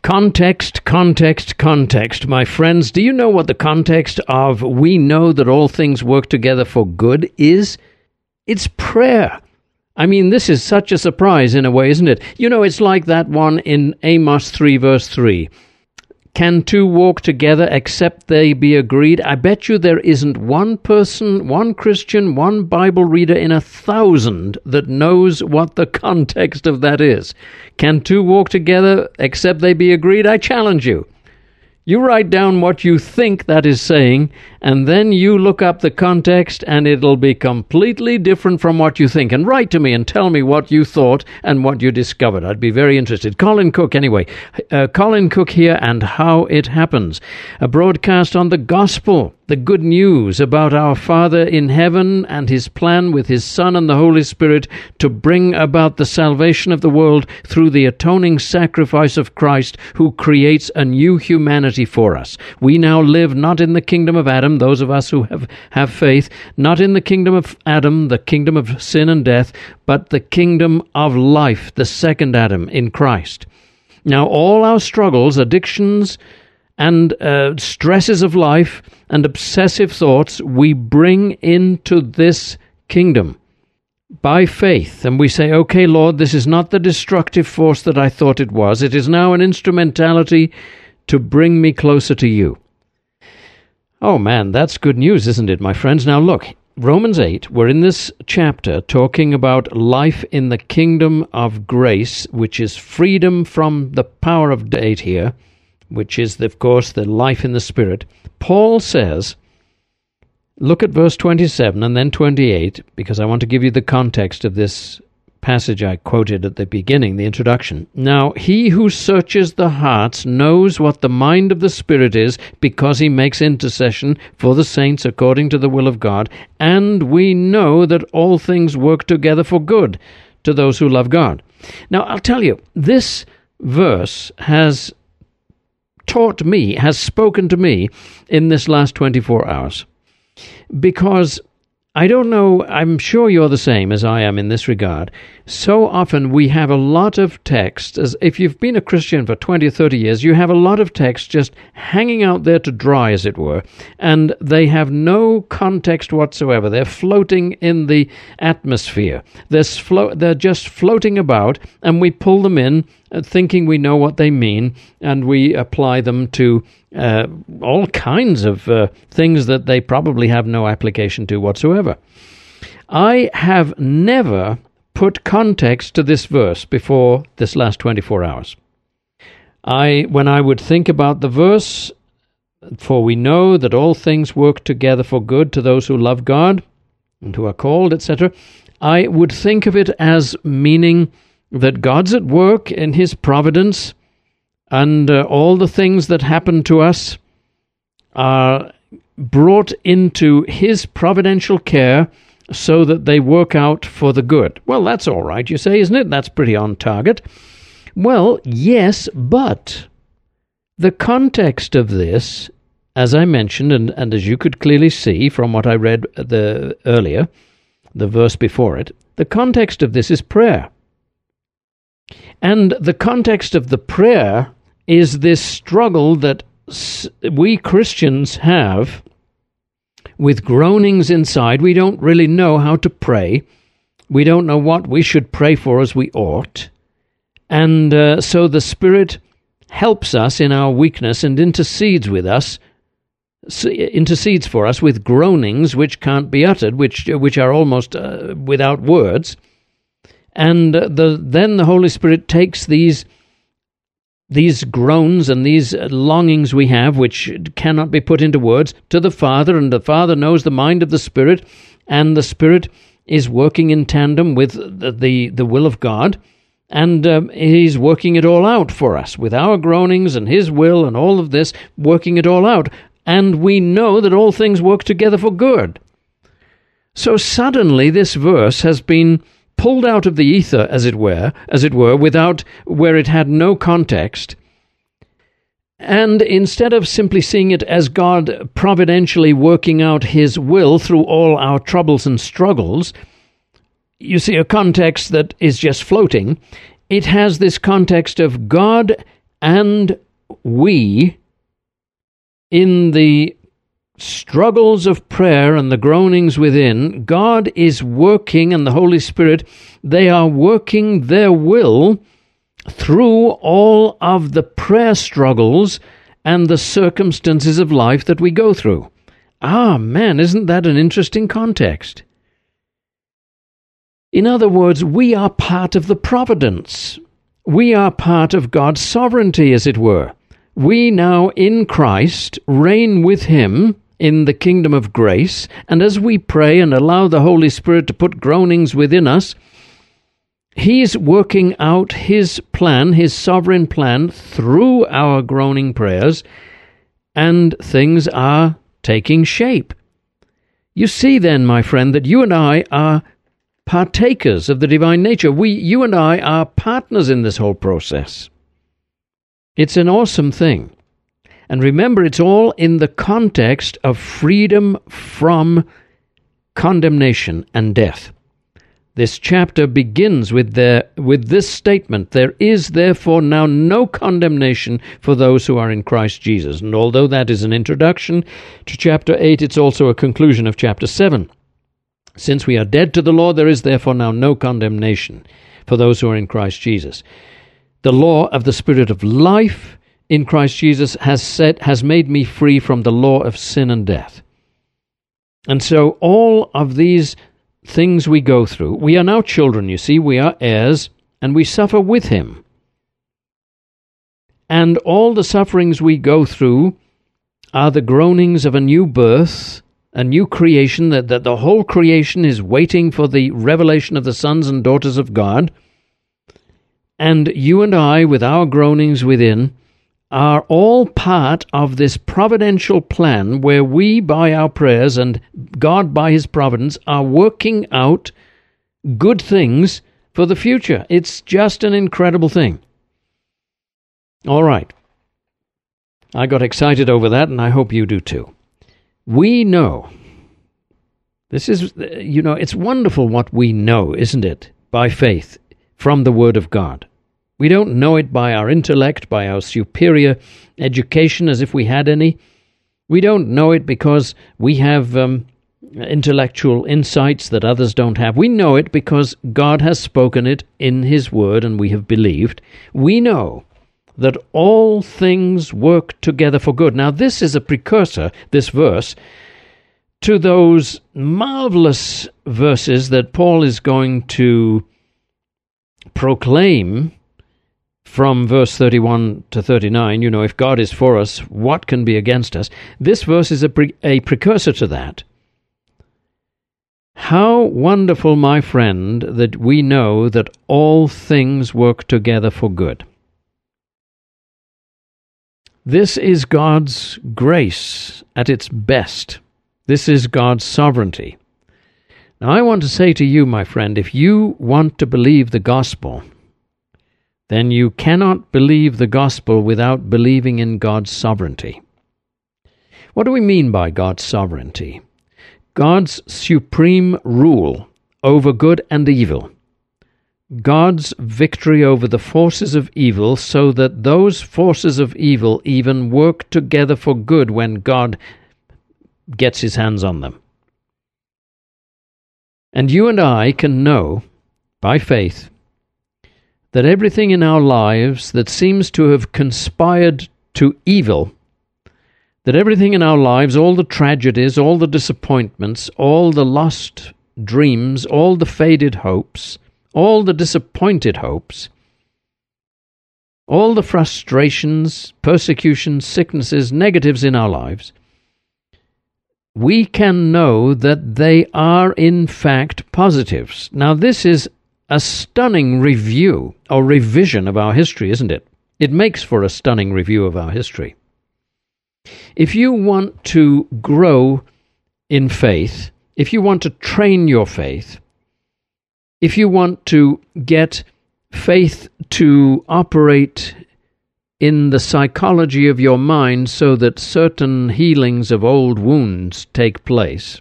Context, context, context. My friends, do you know what the context of "we know that all things work together for good" is? It's prayer. I mean, this is such a surprise in a way, isn't it? You know, it's like that one in Amos 3 verse 3. Can two walk together except they be agreed? I bet you there isn't one person, one Christian, one Bible reader in 1,000 that knows what the context of that is. Can two walk together except they be agreed? I challenge you. You write down what you think that is saying, and then you look up the context, and it'll be completely different from what you think. And write to me and tell me what you thought and what you discovered. I'd be very interested. Colin Cook, anyway. Colin Cook here, and How It Happens. A broadcast on the gospel, the good news about our Father in heaven and his plan with his Son and the Holy Spirit to bring about the salvation of the world through the atoning sacrifice of Christ, who creates a new humanity for us. We now live not in the kingdom of Adam, those of us who have faith, not in the kingdom of Adam, the kingdom of sin and death, but the kingdom of life, the second Adam in Christ. Now, all our struggles, addictions, and stresses of life and obsessive thoughts, we bring into this kingdom by faith. And we say, okay, Lord, this is not the destructive force that I thought it was. It is now an instrumentality to bring me closer to you. Oh man, that's good news, isn't it, my friends? Now look, Romans 8, we're in this chapter talking about life in the kingdom of grace, which is freedom from the power of death here, which is, of course, the life in the Spirit. Paul says, look at verse 27 and then 28, because I want to give you the context of this passage I quoted at the beginning, the introduction. Now, he who searches the hearts knows what the mind of the Spirit is, because he makes intercession for the saints according to the will of God, and we know that all things work together for good to those who love God. Now, I'll tell you, this verse has taught me, has spoken to me in this last 24 hours. Because I don't know, I'm sure you're the same as I am in this regard. So often we have a lot of text, as if you've been a Christian for 20 or 30 years, you have a lot of text just hanging out there to dry, as it were, and they have no context whatsoever. They're floating in the atmosphere. They're just floating about, and we pull them in, thinking we know what they mean, and we apply them to all kinds of things that they probably have no application to whatsoever. I have never put context to this verse before this last 24 hours. When I would think about the verse, for we know that all things work together for good to those who love God and who are called, etc., I would think of it as meaning that God's at work in his providence, and all the things that happen to us are brought into his providential care so that they work out for the good. Well, that's all right, you say, isn't it? That's pretty on target. Well, yes, but the context of this, as I mentioned, and as you could clearly see from what I read earlier, the verse before it, the context of this is prayer. And the context of the prayer is this struggle that we Christians have with groanings inside. We don't really know how to pray. We don't know what we should pray for as we ought. And so the Spirit helps us in our weakness and intercedes for us with groanings which can't be uttered, which are almost without words. And then the Holy Spirit takes these groans and these longings we have, which cannot be put into words, to the Father, and the Father knows the mind of the Spirit, and the Spirit is working in tandem with the will of God, and he's working it all out for us, with our groanings and his will and all of this, working it all out. And we know that all things work together for good. So suddenly this verse has been pulled out of the ether, as it were, where it had no context, and instead of simply seeing it as God providentially working out his will through all our troubles and struggles, you see a context that is just floating. It has this context of God And we, in the struggles of prayer and the groanings within, God is working, and the Holy Spirit, they are working their will through all of the prayer struggles and the circumstances of life that we go through. Ah, man, isn't that an interesting context? In other words, we are part of the providence. We are part of God's sovereignty, as it were. We now, in Christ, reign with Him in the kingdom of grace, and as we pray and allow the Holy Spirit to put groanings within us, He's working out His plan, His sovereign plan, through our groaning prayers, and things are taking shape. You see then, my friend, that you and I are partakers of the divine nature. You and I are partners in this whole process. It's an awesome thing. And remember, it's all in the context of freedom from condemnation and death. This chapter begins with this statement, "There is therefore now no condemnation for those who are in Christ Jesus." And although that is an introduction to chapter 8, it's also a conclusion of chapter 7. "Since we are dead to the law, there is therefore now no condemnation for those who are in Christ Jesus. The law of the Spirit of life in Christ Jesus has made me free from the law of sin and death." And so all of these things we go through, we are now children, you see, we are heirs, and we suffer with Him. And all the sufferings we go through are the groanings of a new birth, a new creation, that the whole creation is waiting for the revelation of the sons and daughters of God. And you and I, with our groanings within, are all part of this providential plan where we, by our prayers, and God, by His providence, are working out good things for the future. It's just an incredible thing. All right. I got excited over that, and I hope you do too. We know. This is, it's wonderful what we know, isn't it? By faith, from the Word of God. We don't know it by our intellect, by our superior education, as if we had any. We don't know it because we have intellectual insights that others don't have. We know it because God has spoken it in His Word and we have believed. We know that all things work together for good. Now, this is a precursor, this verse, to those marvelous verses that Paul is going to proclaim from verse 31 to 39, if God is for us, what can be against us? This verse is a precursor to that. How wonderful, my friend, that we know that all things work together for good. This is God's grace at its best. This is God's sovereignty. Now, I want to say to you, my friend, if you want to believe the gospel, then you cannot believe the gospel without believing in God's sovereignty. What do we mean by God's sovereignty? God's supreme rule over good and evil. God's victory over the forces of evil, so that those forces of evil even work together for good when God gets His hands on them. And you and I can know, by faith, that everything in our lives that seems to have conspired to evil, that everything in our lives, all the tragedies, all the disappointments, all the lost dreams, all the faded hopes, all the disappointed hopes, all the frustrations, persecutions, sicknesses, negatives in our lives, we can know that they are in fact positives. Now, this is a stunning review or revision of our history, isn't it? It makes for a stunning review of our history. If you want to grow in faith, if you want to train your faith, if you want to get faith to operate in the psychology of your mind so that certain healings of old wounds take place,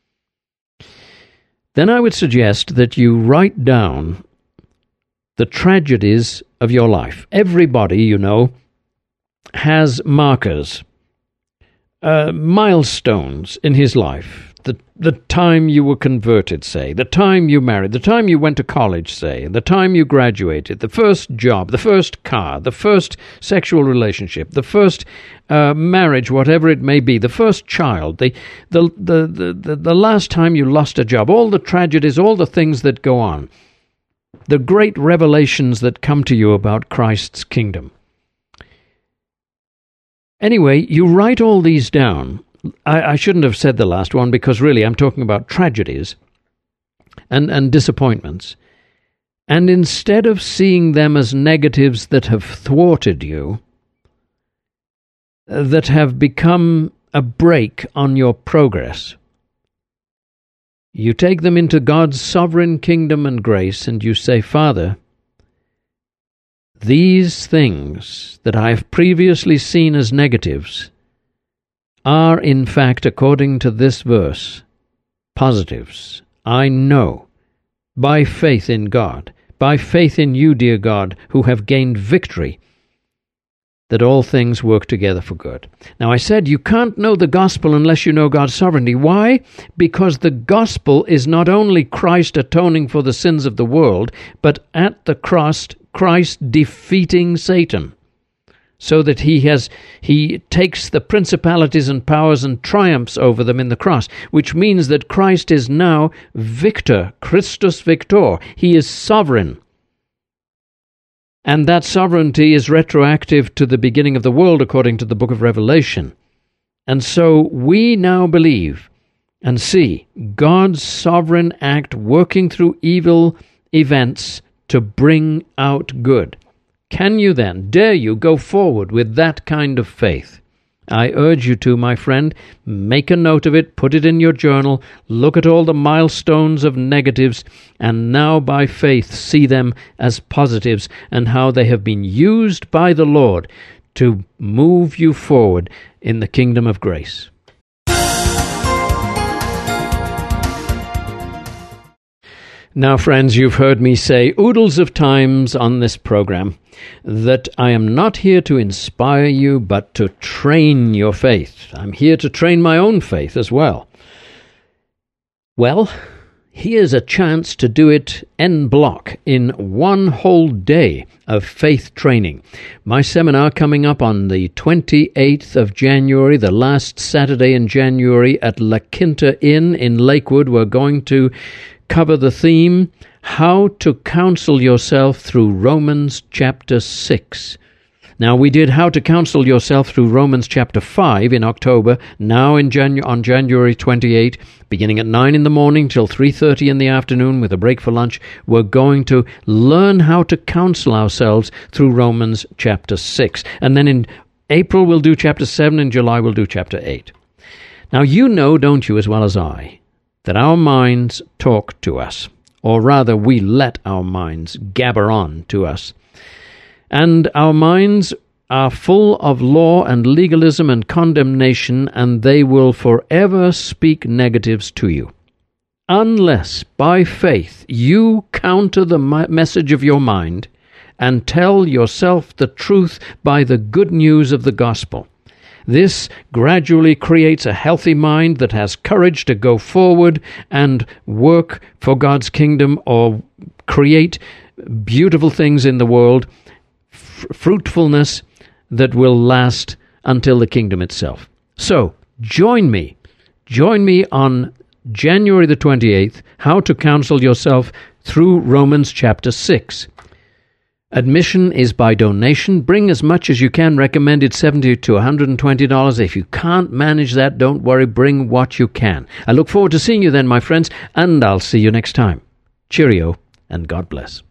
then I would suggest that you write down the tragedies of your life. Everybody, has markers, milestones in his life. The time you were converted, say, the time you married, the time you went to college, say, the time you graduated, the first job, the first car, the first sexual relationship, the first marriage, whatever it may be, the first child, the last time you lost a job, all the tragedies, all the things that go on, the great revelations that come to you about Christ's kingdom. Anyway, you write all these down. I shouldn't have said the last one, because really I'm talking about tragedies and disappointments. And instead of seeing them as negatives that have thwarted you, that have become a brake on your progress, you take them into God's sovereign kingdom and grace, and you say, Father, these things that I have previously seen as negatives are, in fact, according to this verse, positives. I know, by faith in God, by faith in you, dear God, who have gained victory, that all things work together for good. Now, I said you can't know the gospel unless you know God's sovereignty. Why? Because the gospel is not only Christ atoning for the sins of the world, but at the cross, Christ defeating Satan, so that he takes the principalities and powers and triumphs over them in the cross, which means that Christ is now victor, Christus victor. He is sovereign. And that sovereignty is retroactive to the beginning of the world, according to the book of Revelation. And so we now believe and see God's sovereign act working through evil events to bring out good. Can you then, dare you, go forward with that kind of faith? I urge you to, my friend, make a note of it, put it in your journal, look at all the milestones of negatives, and now by faith see them as positives, and how they have been used by the Lord to move you forward in the kingdom of grace. Now, friends, you've heard me say oodles of times on this program that I am not here to inspire you, but to train your faith. I'm here to train my own faith as well. Well, here's a chance to do it en bloc in one whole day of faith training. My seminar coming up on the 28th of January, the last Saturday in January at La Quinta Inn in Lakewood. We're going to cover the theme, How to Counsel Yourself Through Romans chapter 6. Now, we did How to Counsel Yourself Through Romans chapter 5 in October. Now on January 28, beginning at 9 in the morning till 3:30 in the afternoon with a break for lunch, we're going to learn how to counsel ourselves through Romans chapter 6. And then in April we'll do chapter 7, in July we'll do chapter 8. Now, you know, don't you, as well as I, that our minds talk to us, or rather we let our minds gabber on to us. And our minds are full of law and legalism and condemnation, and they will forever speak negatives to you. Unless, by faith, you counter the message of your mind and tell yourself the truth by the good news of the gospel. This gradually creates a healthy mind that has courage to go forward and work for God's kingdom or create beautiful things in the world, fruitfulness that will last until the kingdom itself. So, join me on January the 28th, How to Counsel Yourself Through Romans chapter 6. Admission is by donation. Bring as much as you can. Recommended $70 to $120. If you can't manage that, don't worry. Bring what you can. I look forward to seeing you then, my friends, and I'll see you next time. Cheerio, and God bless.